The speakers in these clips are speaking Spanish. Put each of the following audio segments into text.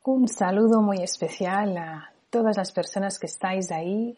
Un saludo muy especial a todas las personas que estáis ahí.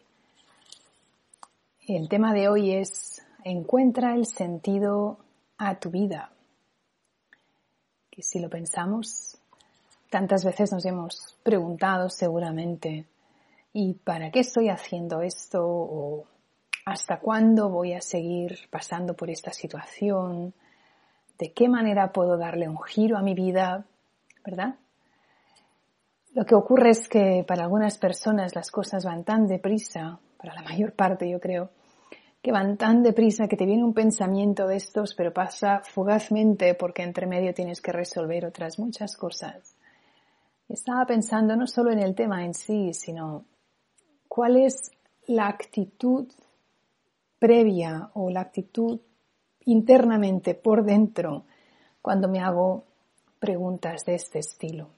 El tema de hoy es encuentra el sentido a tu vida. Que si lo pensamos, tantas veces nos hemos preguntado seguramente, ¿y para qué estoy haciendo esto? ¿O hasta cuándo voy a seguir pasando por esta situación? ¿De qué manera puedo darle un giro a mi vida? ¿Verdad? Lo que ocurre es que para algunas personas las cosas van tan deprisa, para la mayor parte yo creo, que van tan deprisa que te viene un pensamiento de estos, pero pasa fugazmente porque entre medio tienes que resolver otras muchas cosas. Estaba pensando no solo en el tema en sí, sino cuál es la actitud previa o la actitud internamente por dentro cuando me hago preguntas de este estilo.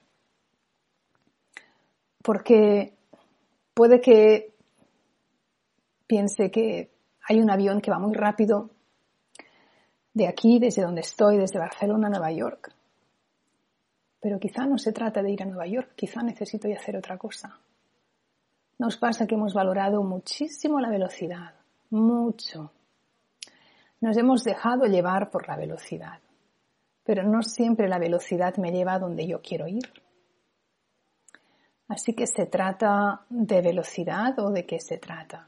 Porque puede que piense que hay un avión que va muy rápido de aquí, desde donde estoy, desde Barcelona a Nueva York. Pero quizá no se trata de ir a Nueva York, quizá necesito ir a hacer otra cosa. Nos pasa que hemos valorado muchísimo la velocidad, mucho. Nos hemos dejado llevar por la velocidad, pero no siempre la velocidad me lleva a donde yo quiero ir. Así que ¿se trata de velocidad o de qué se trata?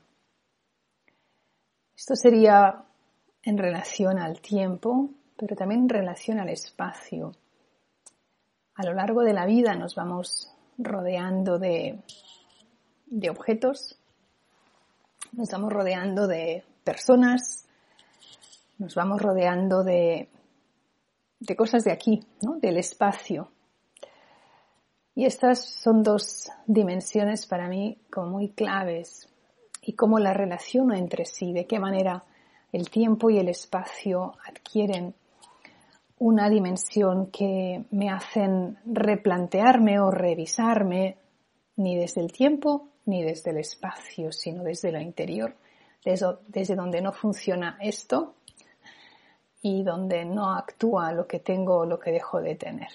Esto sería en relación al tiempo, pero también en relación al espacio. A lo largo de la vida nos vamos rodeando de objetos, nos vamos rodeando de personas, nos vamos rodeando de cosas de aquí, ¿no? Del espacio. Y estas son dos dimensiones para mí como muy claves y cómo las relaciono entre sí, de qué manera el tiempo y el espacio adquieren una dimensión que me hacen replantearme o revisarme ni desde el tiempo ni desde el espacio, sino desde lo interior, desde donde no funciona esto y donde no actúa lo que tengo o lo que dejo de tener.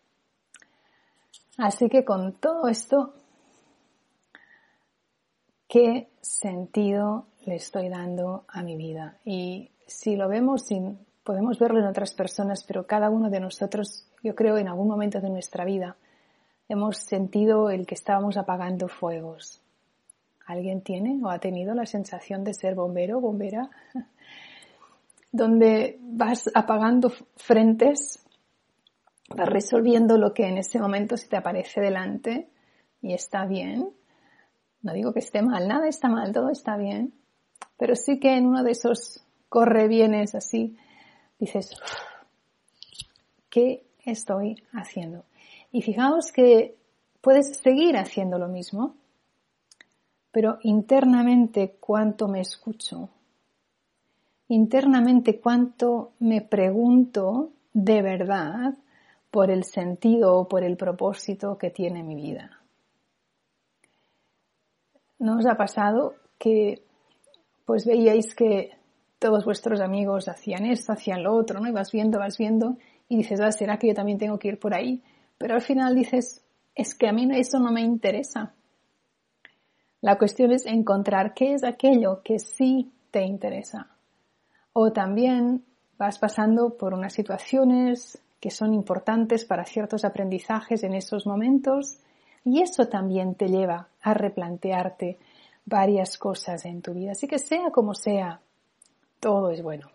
Así que con todo esto, ¿qué sentido le estoy dando a mi vida? Y si lo vemos, podemos verlo en otras personas, pero cada uno de nosotros, yo creo, en algún momento de nuestra vida, hemos sentido el que estábamos apagando fuegos. ¿Alguien tiene o ha tenido la sensación de ser bombero o bombera? Donde vas apagando frentes, vas resolviendo lo que en ese momento se te aparece delante y está bien. No digo que esté mal, nada está mal, todo está bien. Pero sí que en uno de esos correbienes así, dices, ¿qué estoy haciendo? Y fijaos que puedes seguir haciendo lo mismo, pero internamente cuánto me escucho, internamente cuánto me pregunto de verdad por el sentido o por el propósito que tiene mi vida. ¿No os ha pasado que pues veíais que todos vuestros amigos hacían esto, hacían lo otro, ¿no? Y vas viendo y dices, ¿será que yo también tengo que ir por ahí? Pero al final dices, es que a mí eso no me interesa. La cuestión es encontrar qué es aquello que sí te interesa. O también vas pasando por unas situaciones que son importantes para ciertos aprendizajes en esos momentos y eso también te lleva a replantearte varias cosas en tu vida. Así que sea como sea, todo es bueno.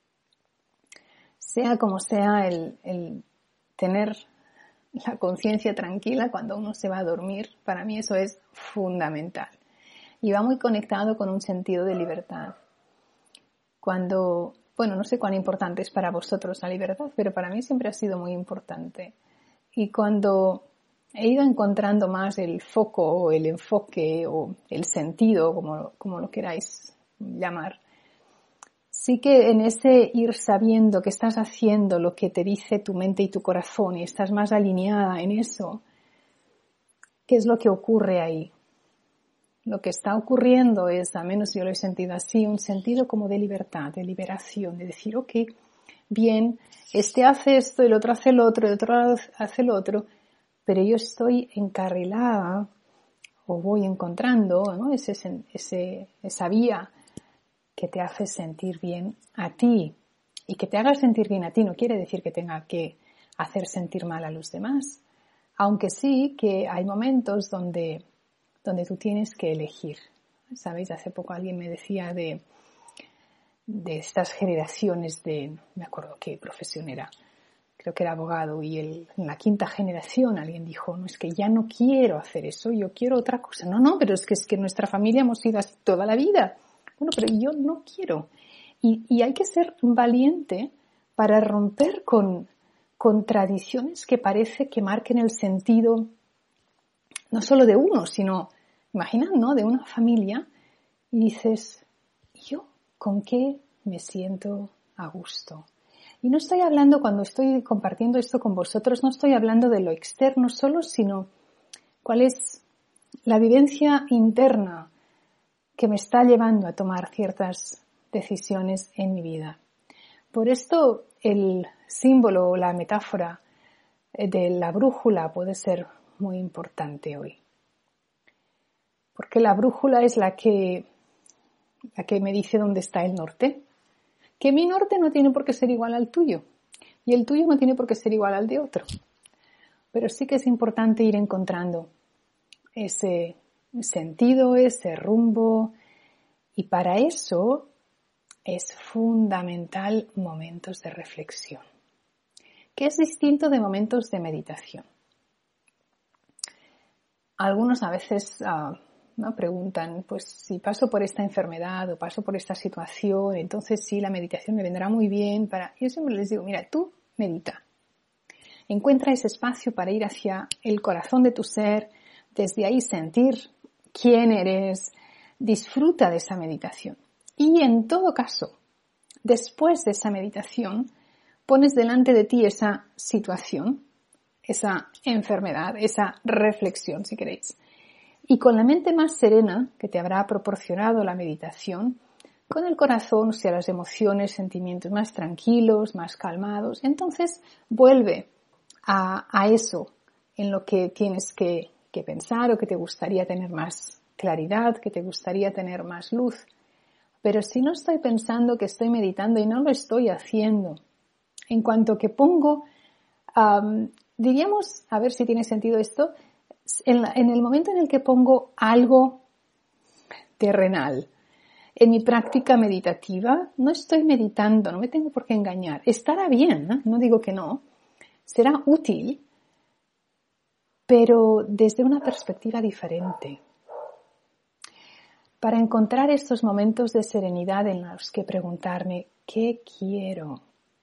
Sea como sea el tener la conciencia tranquila cuando uno se va a dormir, para mí eso es fundamental. Y va muy conectado con un sentido de libertad. No sé cuán importante es para vosotros la libertad, pero para mí siempre ha sido muy importante. Y cuando he ido encontrando más el foco o el enfoque o el sentido, como lo queráis llamar, sí que en ese ir sabiendo que estás haciendo lo que te dice tu mente y tu corazón y estás más alineada en eso, ¿qué es lo que ocurre ahí? Lo que está ocurriendo es, al menos yo lo he sentido así, un sentido como de libertad, de liberación, de decir, ok, bien, este hace esto, el otro hace el otro, el otro hace el otro, pero yo estoy encarrilada o voy encontrando, ¿no? esa vía que te hace sentir bien a ti. Y que te haga sentir bien a ti no quiere decir que tenga que hacer sentir mal a los demás, aunque sí que hay momentos donde tú tienes que elegir. ¿Sabéis? Hace poco alguien me decía de estas generaciones me acuerdo qué profesión era, creo que era abogado, y en la quinta generación alguien dijo, no, es que ya no quiero hacer eso, yo quiero otra cosa. No, pero es que en nuestra familia hemos sido así toda la vida. Bueno, pero yo no quiero. Y hay que ser valiente para romper con tradiciones que parece que marquen el sentido no solo de uno, sino, imaginad, ¿no?, de una familia, y dices, ¿yo con qué me siento a gusto? Y no estoy hablando, cuando estoy compartiendo esto con vosotros, no estoy hablando de lo externo solo, sino cuál es la vivencia interna que me está llevando a tomar ciertas decisiones en mi vida. Por esto el símbolo o la metáfora de la brújula puede ser muy importante hoy. Porque la brújula es la que me dice dónde está el norte. Que mi norte no tiene por qué ser igual al tuyo. Y el tuyo no tiene por qué ser igual al de otro. Pero sí que es importante ir encontrando ese sentido, ese rumbo. Y para eso es fundamental momentos de reflexión, que es distinto de momentos de meditación. Algunos a veces ¿no?, preguntan, pues si paso por esta enfermedad o paso por esta situación, entonces sí, la meditación me vendrá muy bien para... Yo siempre les digo, mira, tú medita. Encuentra ese espacio para ir hacia el corazón de tu ser, desde ahí sentir quién eres, disfruta de esa meditación. Y en todo caso, después de esa meditación, pones delante de ti esa situación, esa enfermedad, esa reflexión, si queréis. Y con la mente más serena que te habrá proporcionado la meditación, con el corazón, o sea, las emociones, sentimientos más tranquilos, más calmados, entonces vuelve a eso en lo que tienes que pensar o que te gustaría tener más claridad, que te gustaría tener más luz. Pero si no estoy pensando que estoy meditando y no lo estoy haciendo, en cuanto que pongo, diríamos, a ver si tiene sentido esto, en el momento en el que pongo algo terrenal en mi práctica meditativa, no estoy meditando, no me tengo por qué engañar. Estará bien, no digo que no, será útil, pero desde una perspectiva diferente. Para encontrar estos momentos de serenidad en los que preguntarme, ¿qué quiero?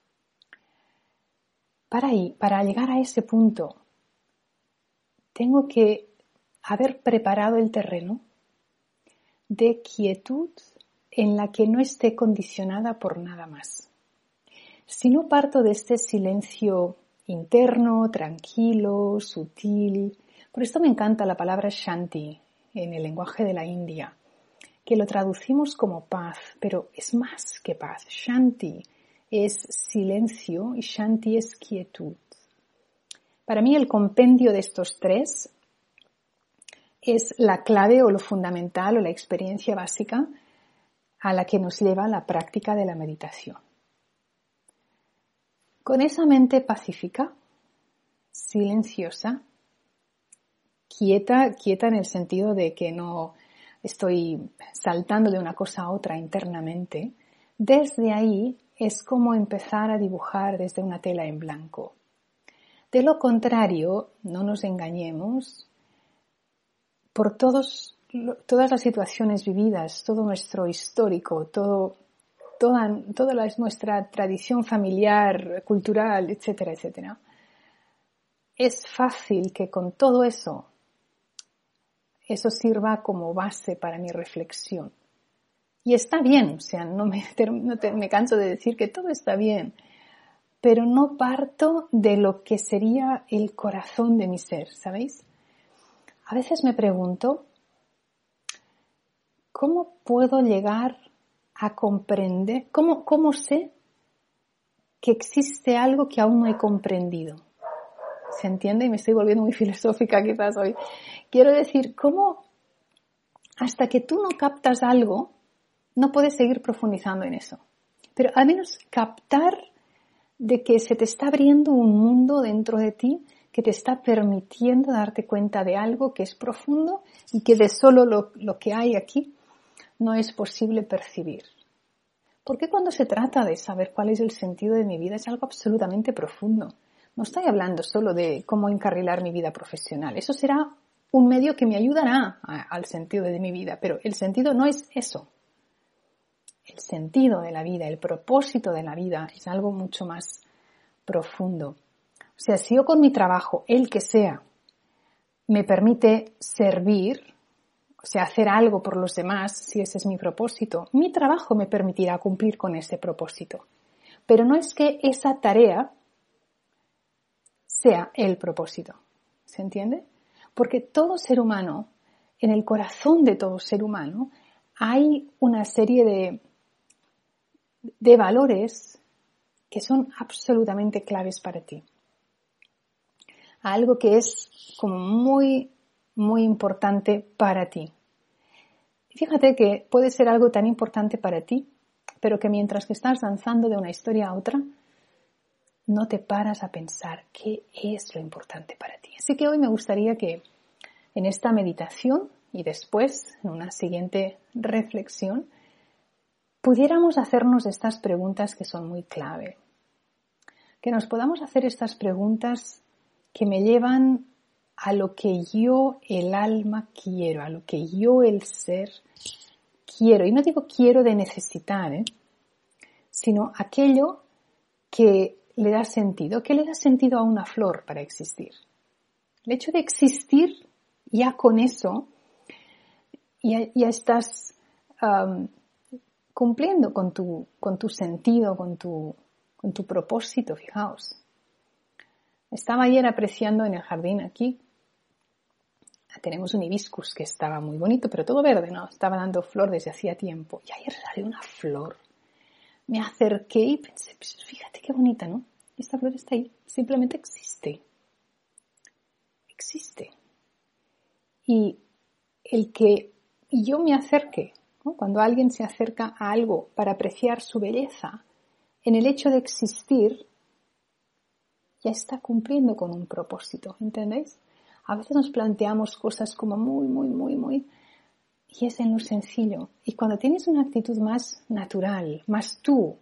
Para llegar a ese punto, tengo que haber preparado el terreno de quietud en la que no esté condicionada por nada más. Si no parto de este silencio interno, tranquilo, sutil, por esto me encanta la palabra Shanti en el lenguaje de la India, que lo traducimos como paz, pero es más que paz. Shanti es silencio y Shanti es quietud. Para mí el compendio de estos tres es la clave o lo fundamental o la experiencia básica a la que nos lleva la práctica de la meditación. Con esa mente pacífica, silenciosa, quieta en el sentido de que no estoy saltando de una cosa a otra internamente, desde ahí es como empezar a dibujar desde una tela en blanco. De lo contrario, no nos engañemos, por todas las situaciones vividas, todo nuestro histórico, toda nuestra tradición familiar, cultural, etcétera, etcétera, es fácil que con todo eso sirva como base para mi reflexión. Y está bien, o sea, no me canso de decir que todo está bien, pero no parto de lo que sería el corazón de mi ser, ¿sabéis? A veces me pregunto, ¿cómo puedo llegar a comprender, cómo sé que existe algo que aún no he comprendido? ¿Se entiende? Y me estoy volviendo muy filosófica quizás hoy. Quiero decir, cómo hasta que tú no captas algo, no puedes seguir profundizando en eso. Pero al menos captar de que se te está abriendo un mundo dentro de ti que te está permitiendo darte cuenta de algo que es profundo y que de solo lo que hay aquí no es posible percibir. Porque cuando se trata de saber cuál es el sentido de mi vida es algo absolutamente profundo. No estoy hablando solo de cómo encarrilar mi vida profesional. Eso será un medio que me ayudará al sentido de mi vida, pero el sentido no es eso. El sentido de la vida, el propósito de la vida es algo mucho más profundo. O sea, si yo con mi trabajo, el que sea, me permite servir, o sea, hacer algo por los demás, si ese es mi propósito, mi trabajo me permitirá cumplir con ese propósito. Pero no es que esa tarea sea el propósito. ¿Se entiende? Porque todo ser humano, en el corazón de todo ser humano, hay una serie de valores que son absolutamente claves para ti. Algo que es como muy, muy importante para ti. Fíjate que puede ser algo tan importante para ti, pero que mientras que estás danzando de una historia a otra, no te paras a pensar qué es lo importante para ti. Así que hoy me gustaría que en esta meditación y después en una siguiente reflexión pudiéramos hacernos estas preguntas que son muy clave. Que nos podamos hacer estas preguntas que me llevan a lo que yo, el alma, quiero, a lo que yo, el ser, quiero. Y no digo quiero de necesitar, sino aquello que le da sentido. ¿Qué le da sentido a una flor para existir? El hecho de existir, ya con eso, ya estás cumpliendo con tu sentido, con tu propósito, fijaos. Estaba ayer apreciando en el jardín aquí, tenemos un hibiscus que estaba muy bonito, pero todo verde, ¿no? Estaba dando flor desde hacía tiempo. Y ayer salió una flor. Me acerqué y pensé, pues fíjate qué bonita, ¿no? Esta flor está ahí, simplemente existe. Existe. Y el que yo me acerque, ¿no? Cuando alguien se acerca a algo para apreciar su belleza, en el hecho de existir, ya está cumpliendo con un propósito, ¿entendéis? A veces nos planteamos cosas como muy, y es en lo sencillo. Y cuando tienes una actitud más natural, más tú,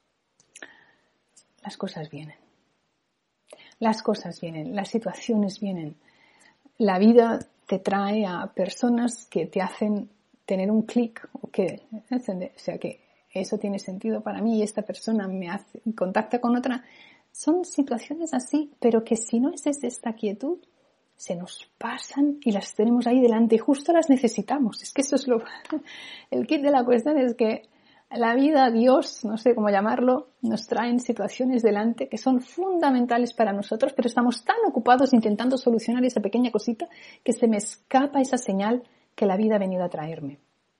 las cosas vienen. Las cosas vienen, las situaciones vienen. La vida te trae a personas que te hacen tener un clic, o sea que eso tiene sentido para mí y esta persona me contacta con otra. Son situaciones así, pero que si no es desde esta quietud, se nos pasan y las tenemos ahí delante y justo las necesitamos. Es que eso es el kit de la cuestión es que la vida, Dios, no sé cómo llamarlo, nos traen situaciones delante que son fundamentales para nosotros, pero estamos tan ocupados intentando solucionar esa pequeña cosita que se me escapa esa señal que la vida ha venido a traerme.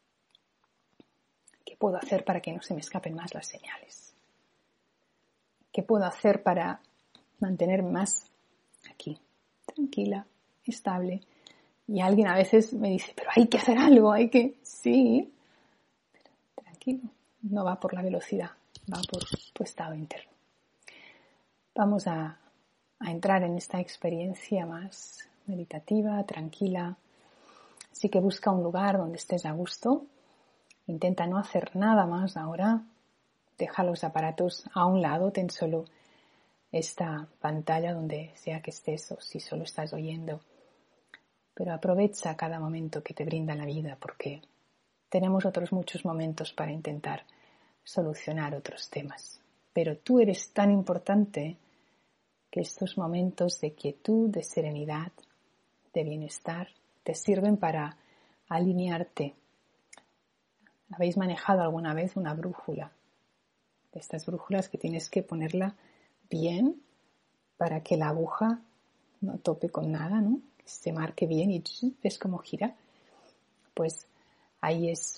¿Qué puedo hacer para que no se me escapen más las señales? ¿Qué puedo hacer para mantenerme más aquí, tranquila, estable? Y alguien a veces me dice, pero hay que hacer algo, sí, pero tranquilo, no va por la velocidad, va por tu estado interno. Vamos a entrar en esta experiencia más meditativa, tranquila. Así que busca un lugar donde estés a gusto. Intenta no hacer nada más ahora. Deja los aparatos a un lado, ten solo esta pantalla donde sea que estés o si solo estás oyendo. Pero aprovecha cada momento que te brinda la vida porque tenemos otros muchos momentos para intentar solucionar otros temas. Pero tú eres tan importante que estos momentos de quietud, de serenidad, de bienestar, te sirven para alinearte. ¿Habéis manejado alguna vez una brújula? De estas brújulas que tienes que ponerla bien para que la aguja no tope con nada, ¿no? Que se marque bien y ves cómo gira. Pues ahí es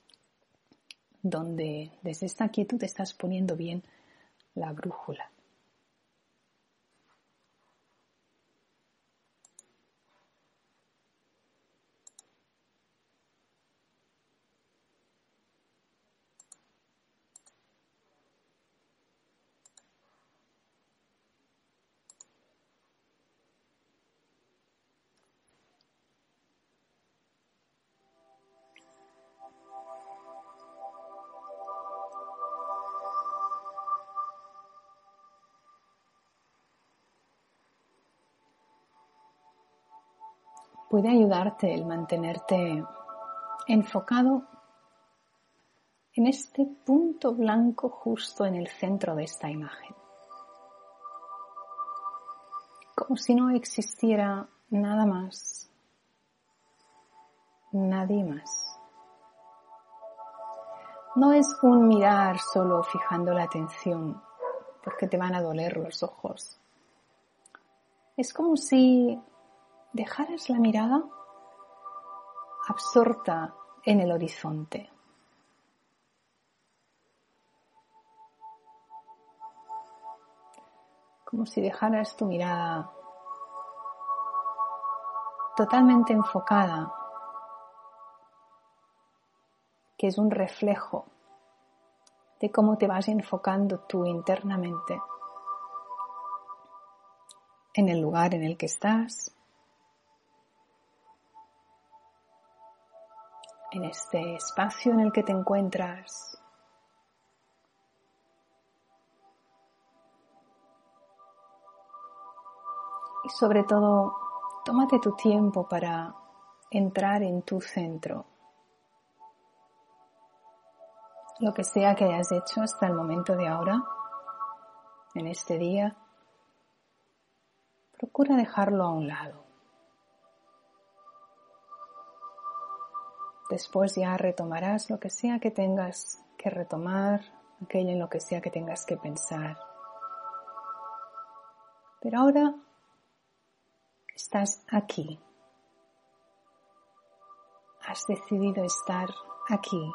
donde desde esta quietud estás poniendo bien la brújula. puede ayudarte el mantenerte enfocado en este punto blanco justo en el centro de esta imagen. Como si no existiera nada más, nadie más. No es un mirar solo fijando la atención, porque te van a doler los ojos. Es como si dejaras la mirada absorta en el horizonte. Como si dejaras tu mirada totalmente enfocada, que es un reflejo de cómo te vas enfocando tú internamente en el lugar en el que estás, en este espacio en el que te encuentras. Y sobre todo, tómate tu tiempo para entrar en tu centro. Lo que sea que hayas hecho hasta el momento de ahora, en este día, procura dejarlo a un lado. Después ya retomarás lo que sea que tengas que retomar, aquello en lo que sea que tengas que pensar. Pero ahora estás aquí. Has decidido estar aquí.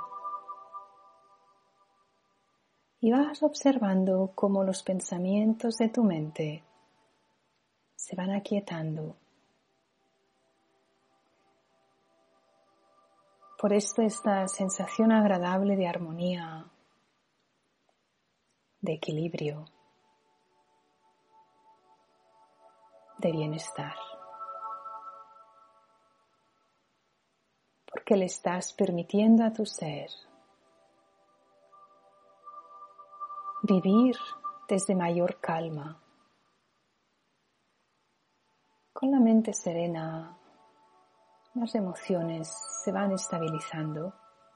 Y vas observando cómo los pensamientos de tu mente se van aquietando. Por esto esta sensación agradable de armonía, de equilibrio, de bienestar. Porque le estás permitiendo a tu ser vivir desde mayor calma, con la mente serena. Las emociones se van estabilizando.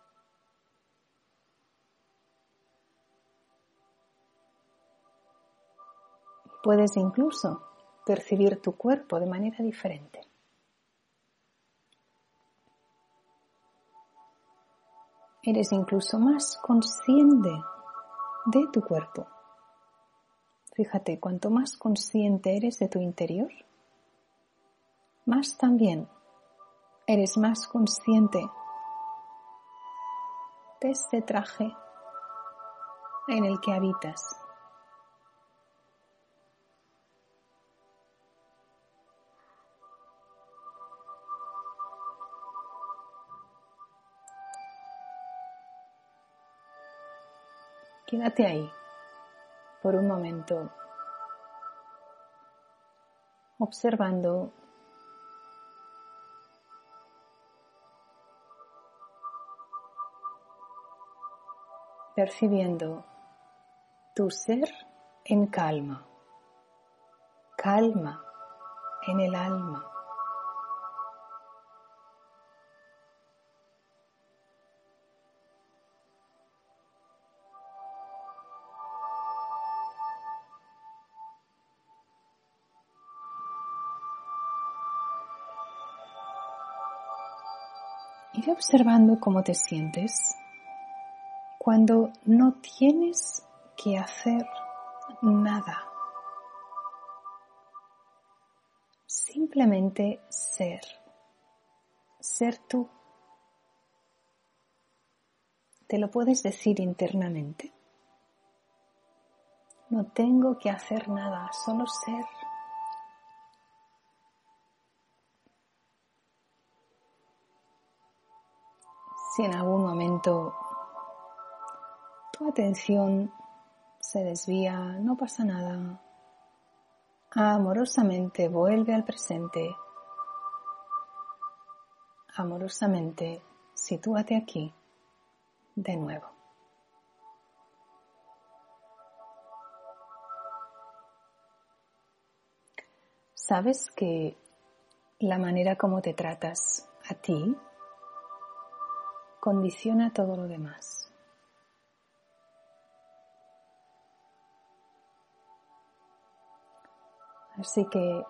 Puedes incluso percibir tu cuerpo de manera diferente. Eres incluso más consciente de tu cuerpo. Fíjate, cuanto más consciente eres de tu interior, más también eres más consciente de este traje en el que habitas. Quédate ahí por un momento, observando percibiendo tu ser en calma, calma en el alma. Y ve observando cómo te sientes cuando no tienes que hacer nada. Simplemente ser tú. Te lo puedes decir internamente. No tengo que hacer nada, solo ser. Si en algún momento tu atención se desvía, no pasa nada. Amorosamente vuelve al presente. Amorosamente sitúate aquí de nuevo. Sabes que la manera como te tratas a ti condiciona todo lo demás. Así que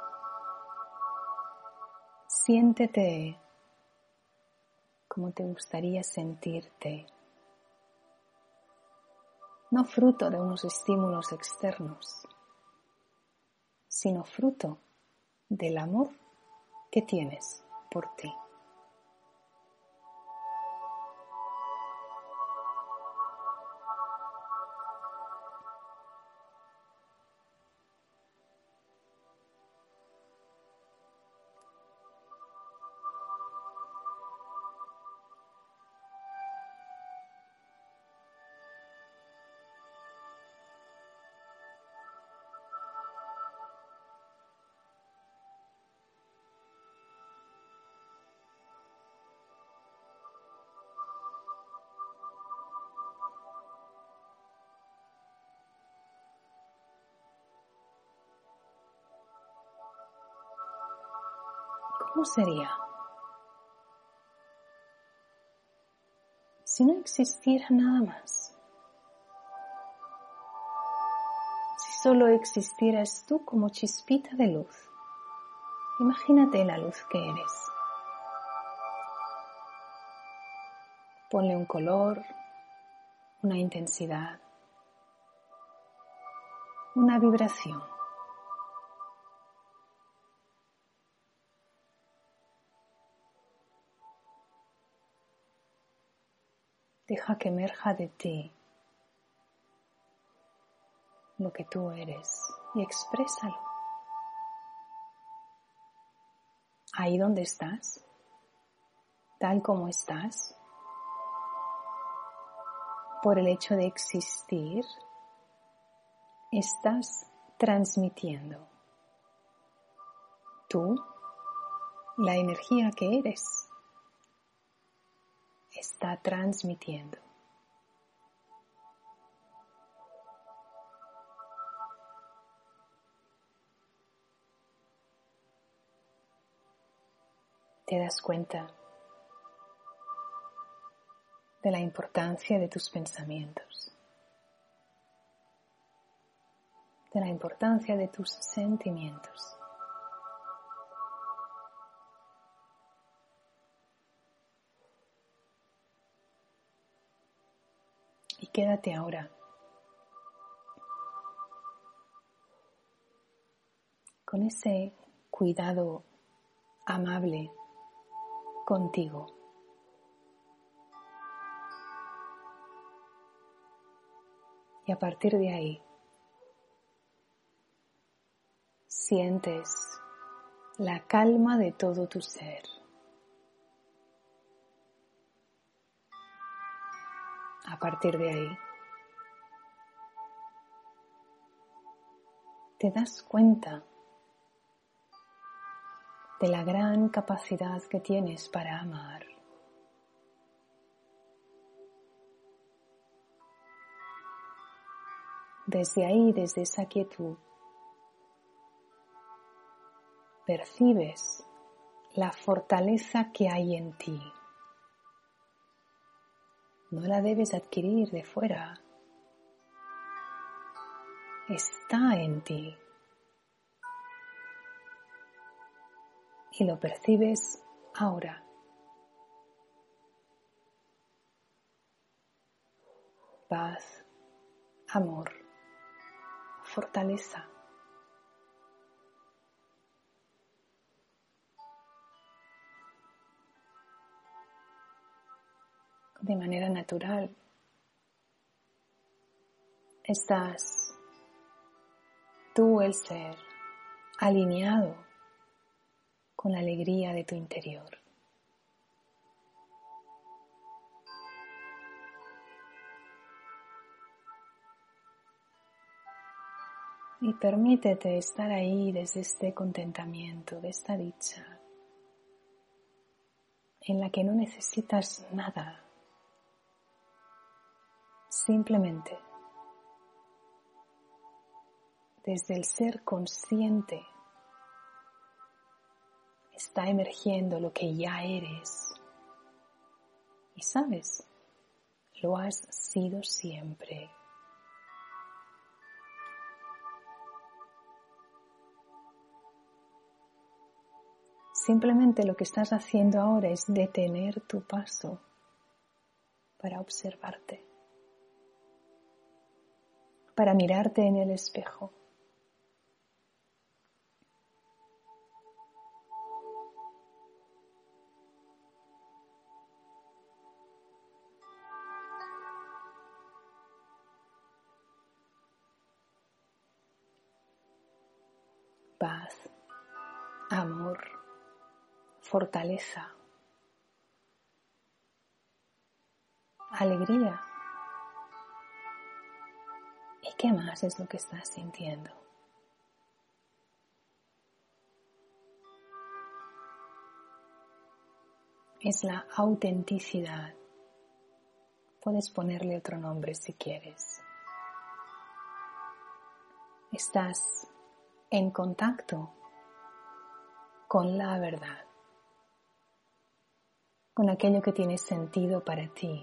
siéntete como te gustaría sentirte, no fruto de unos estímulos externos, sino fruto del amor que tienes por ti. ¿Cómo sería si no existiera nada más? Si solo existieras tú como chispita de luz. Imagínate la luz que eres. Ponle un color, una intensidad, una vibración. Deja que emerja de ti lo que tú eres y exprésalo. Ahí donde estás, tal como estás, por el hecho de existir, estás transmitiendo. Tú, la energía que eres, está transmitiendo. ¿Te das cuenta de la importancia de tus pensamientos? De la importancia de tus sentimientos. Y quédate ahora con ese cuidado amable contigo. Y a partir de ahí, sientes la calma de todo tu ser. A partir de ahí, te das cuenta de la gran capacidad que tienes para amar. Desde ahí, desde esa quietud, percibes la fortaleza que hay en ti. No la debes adquirir de fuera. Está en ti. Y lo percibes ahora. Paz, amor, fortaleza. De manera natural, estás tú, el ser, alineado con la alegría de tu interior. Y permítete estar ahí desde este contentamiento, de esta dicha, en la que no necesitas nada, simplemente desde el ser consciente está emergiendo lo que ya eres. Y sabes, lo has sido siempre. Simplemente lo que estás haciendo ahora es detener tu paso para observarte, para mirarte en el espejo. Paz, amor, fortaleza, alegría. ¿Y qué más es lo que estás sintiendo? Es la autenticidad. Puedes ponerle otro nombre si quieres. Estás en contacto con la verdad, con aquello que tiene sentido para ti.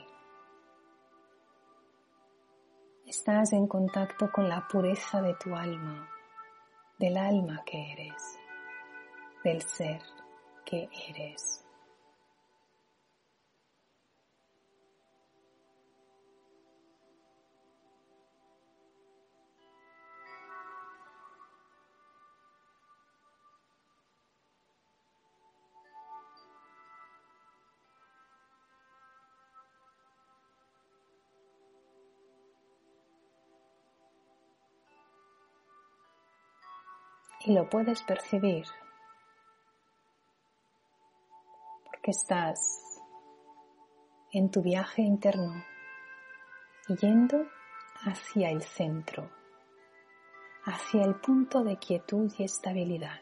Estás en contacto con la pureza de tu alma, del alma que eres, del ser que eres. Y lo puedes percibir porque estás en tu viaje interno yendo hacia el centro, hacia el punto de quietud y estabilidad.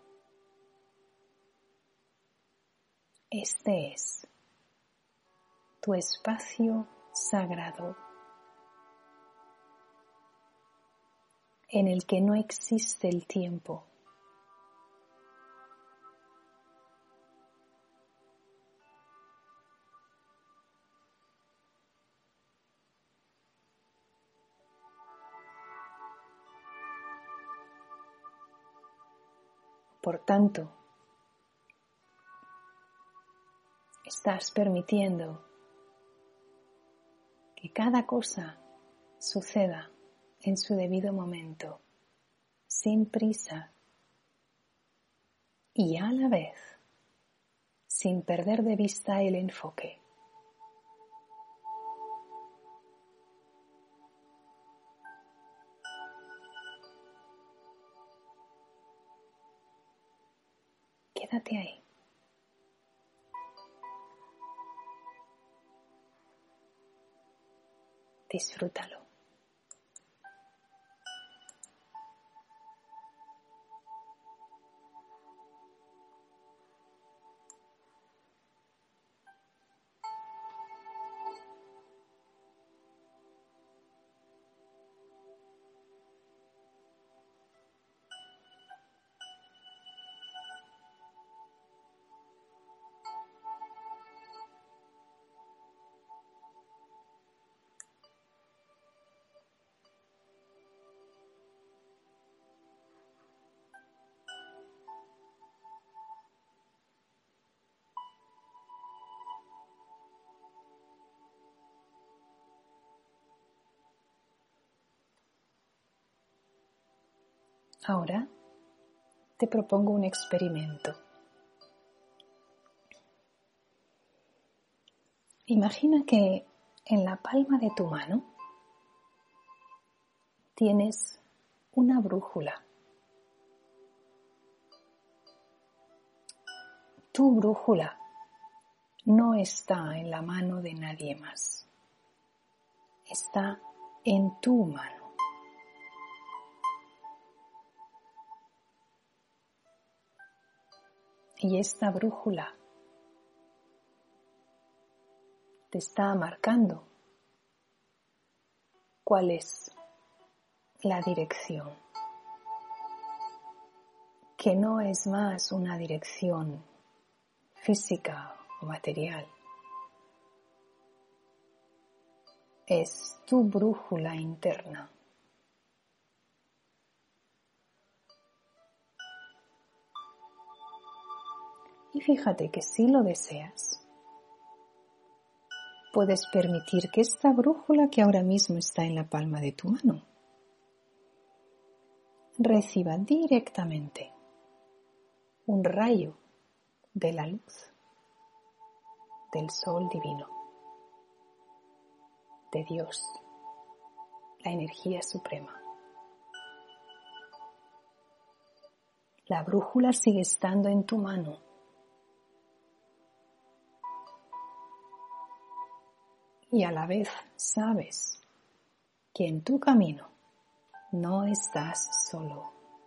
Este es tu espacio sagrado en el que no existe el tiempo. Por tanto, estás permitiendo que cada cosa suceda en su debido momento, sin prisa y a la vez sin perder de vista el enfoque. Quédate ahí. Disfrútalo. Ahora te propongo un experimento. Imagina que en la palma de tu mano tienes una brújula. Tu brújula no está en la mano de nadie más. Está en tu mano. Y esta brújula te está marcando cuál es la dirección, que no es más una dirección física o material. Es tu brújula interna. Y fíjate que si lo deseas, puedes permitir que esta brújula que ahora mismo está en la palma de tu mano reciba directamente un rayo de la luz del Sol Divino, de Dios, la energía suprema. La brújula sigue estando en tu mano. Y a la vez sabes que en tu camino no estás solo.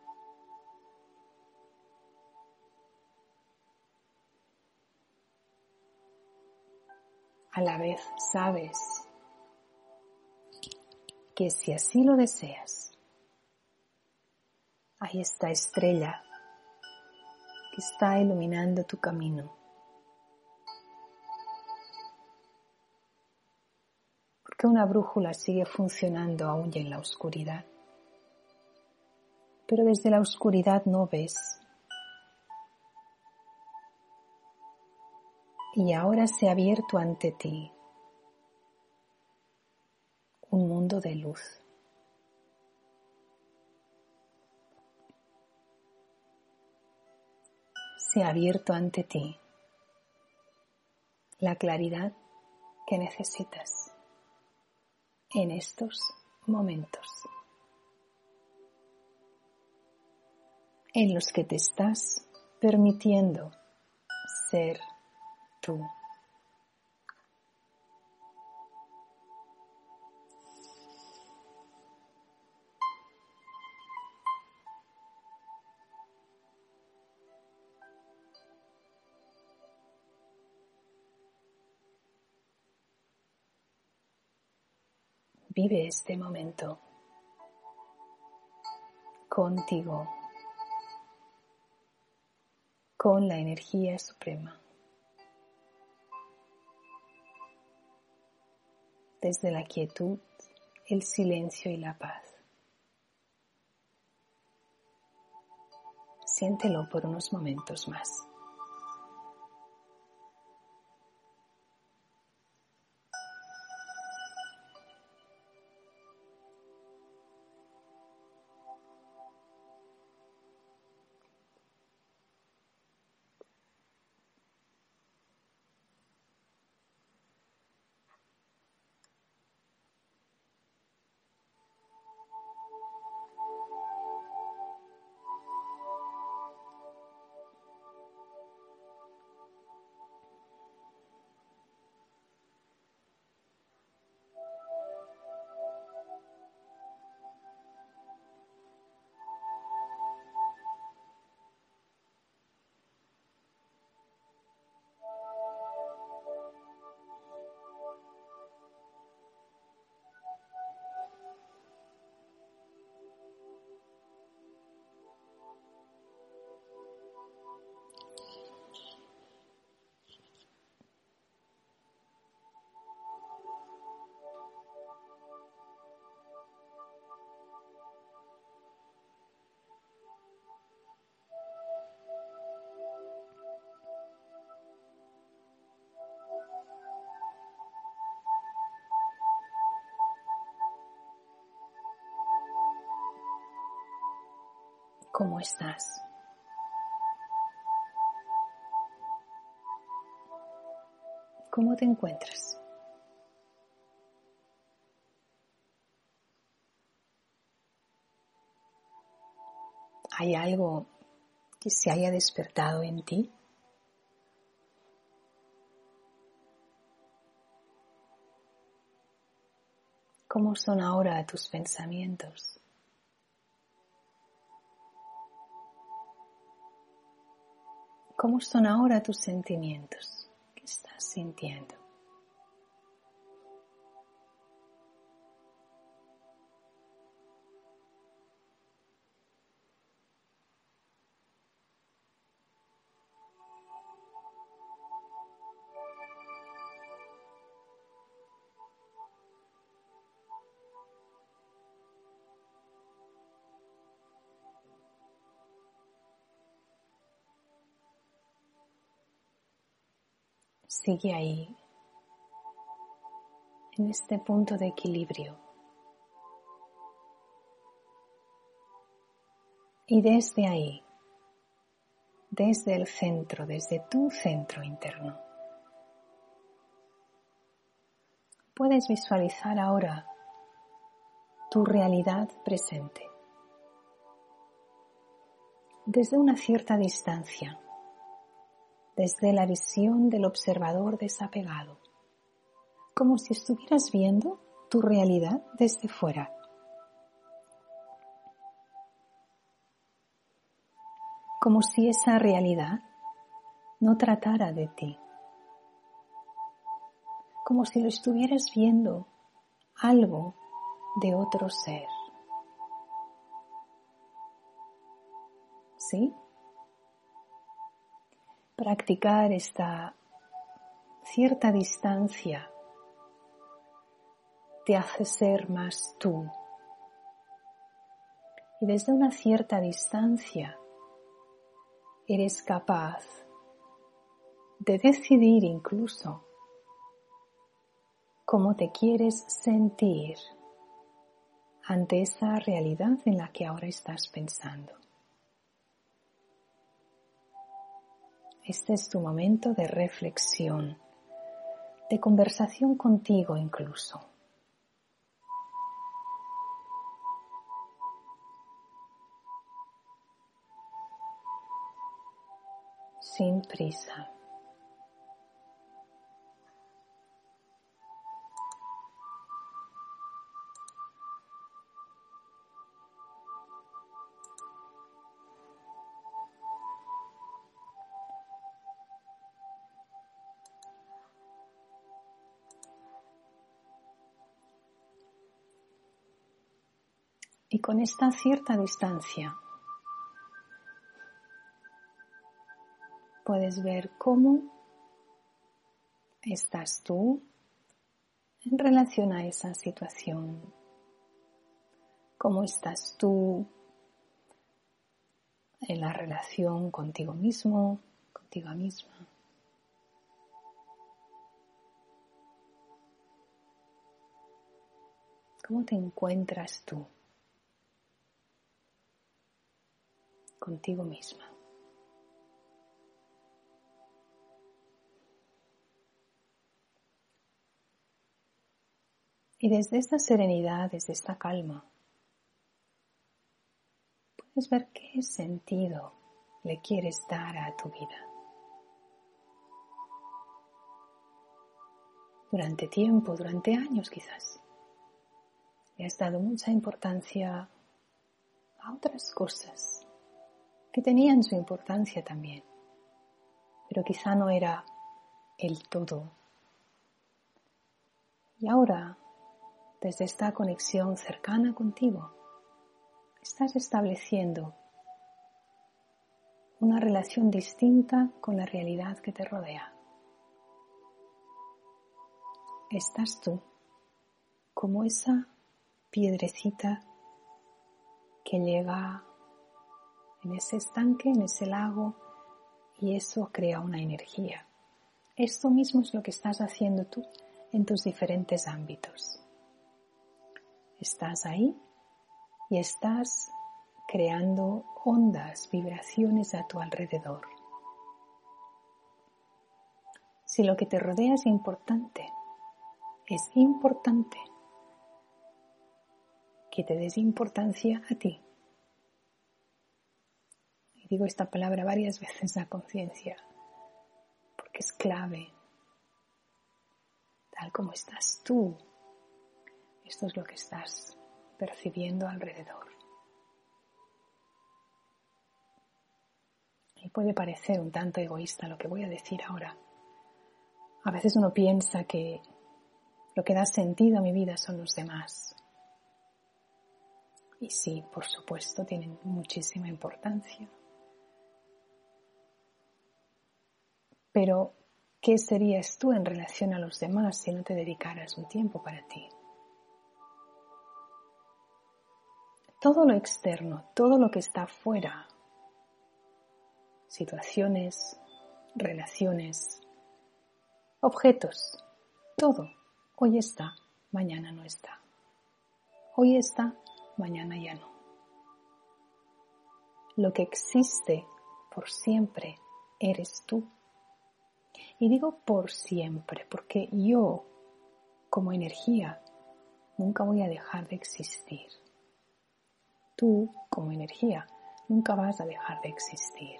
A la vez sabes que si así lo deseas, hay esta estrella que está iluminando tu camino. Porque una brújula sigue funcionando aún y en la oscuridad. Pero desde la oscuridad no ves. Y ahora se ha abierto ante ti un mundo de luz. Se ha abierto ante ti la claridad que necesitas en estos momentos en los que te estás permitiendo ser tú. Vive este momento contigo, con la energía suprema, desde la quietud, el silencio y la paz. Siéntelo por unos momentos más. ¿Cómo estás? ¿Cómo te encuentras? ¿Hay algo que se haya despertado en ti? ¿Cómo son ahora tus pensamientos? ¿Cómo son ahora tus sentimientos? ¿Qué estás sintiendo? sigue ahí, en este punto de equilibrio. Y desde ahí, desde el centro, desde tu centro interno, puedes visualizar ahora tu realidad presente. Desde una cierta distancia, desde la visión del observador desapegado, como si estuvieras viendo tu realidad desde fuera. Como si esa realidad no tratara de ti. Como si lo estuvieras viendo algo de otro ser. ¿Sí? Practicar esta cierta distancia te hace ser más tú. Y desde una cierta distancia eres capaz de decidir incluso cómo te quieres sentir ante esa realidad en la que ahora estás pensando. Este es tu momento de reflexión, de conversación contigo incluso. Sin prisa. Y con esta cierta distancia puedes ver cómo estás tú en relación a esa situación, cómo estás tú en la relación contigo mismo, contigo misma. ¿Cómo te encuentras tú contigo misma? Y desde esta serenidad, desde esta calma, puedes ver qué sentido le quieres dar a tu vida. Durante tiempo, durante años quizás, le has dado mucha importancia a otras cosas que tenían su importancia también, pero quizá no era el todo. Y ahora, desde esta conexión cercana contigo, estás estableciendo una relación distinta con la realidad que te rodea. Estás tú como esa piedrecita que llega en ese estanque, en ese lago, y eso crea una energía. Esto mismo es lo que estás haciendo tú en tus diferentes ámbitos. Estás ahí y estás creando ondas, vibraciones a tu alrededor. Si lo que te rodea es importante que te des importancia a ti. Y digo esta palabra varias veces, la conciencia, porque es clave. Tal como estás tú, esto es lo que estás percibiendo alrededor. Y puede parecer un tanto egoísta lo que voy a decir ahora. A veces uno piensa que lo que da sentido a mi vida son los demás. Y sí, por supuesto, tienen muchísima importancia. Pero, ¿qué serías tú en relación a los demás si no te dedicaras un tiempo para ti? Todo lo externo, todo lo que está fuera, situaciones, relaciones, objetos, todo. Hoy está, mañana no está. Hoy está, mañana ya no. Lo que existe por siempre eres tú. Y digo por siempre, porque yo, como energía, nunca voy a dejar de existir. Tú, como energía, nunca vas a dejar de existir.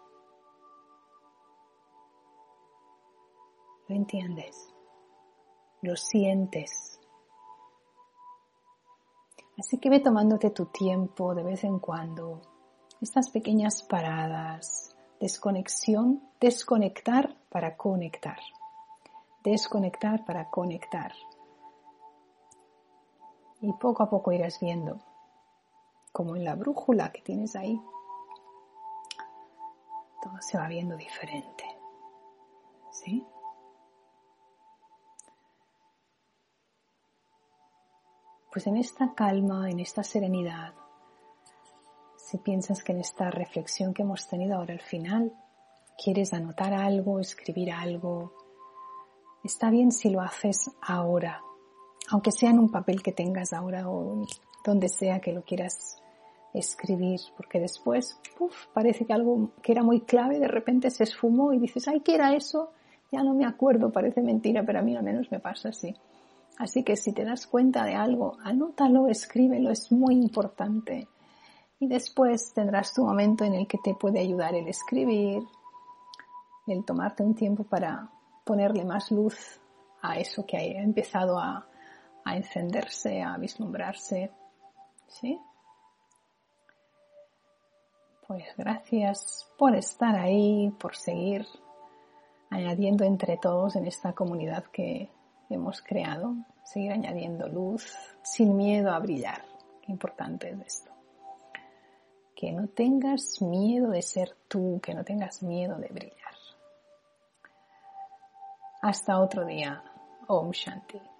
¿Lo entiendes? Lo sientes. Así que ve tomándote tu tiempo de vez en cuando, estas pequeñas paradas, desconexión, desconectar para conectar, desconectar para conectar. Y poco a poco irás viendo, como en la brújula que tienes ahí, todo se va viendo diferente, ¿sí? Pues en esta calma, en esta serenidad, si piensas que en esta reflexión que hemos tenido ahora al final, quieres anotar algo, escribir algo, está bien si lo haces ahora, aunque sea en un papel que tengas ahora o donde sea que lo quieras escribir, porque después parece que algo que era muy clave de repente se esfumó y dices, ay, ¿qué era eso? Ya no me acuerdo, parece mentira, pero a mí al menos me pasa así. Así que si te das cuenta de algo, anótalo, escríbelo, es muy importante. Y después tendrás tu momento en el que te puede ayudar el escribir, el tomarte un tiempo para ponerle más luz a eso que ha empezado a encenderse, a vislumbrarse, ¿sí? Pues gracias por estar ahí, por seguir añadiendo entre todos en esta comunidad que hemos creado, seguir añadiendo luz sin miedo a brillar. Qué importante es esto. Que no tengas miedo de ser tú, que no tengas miedo de brillar. Hasta otro día. Om Shanti.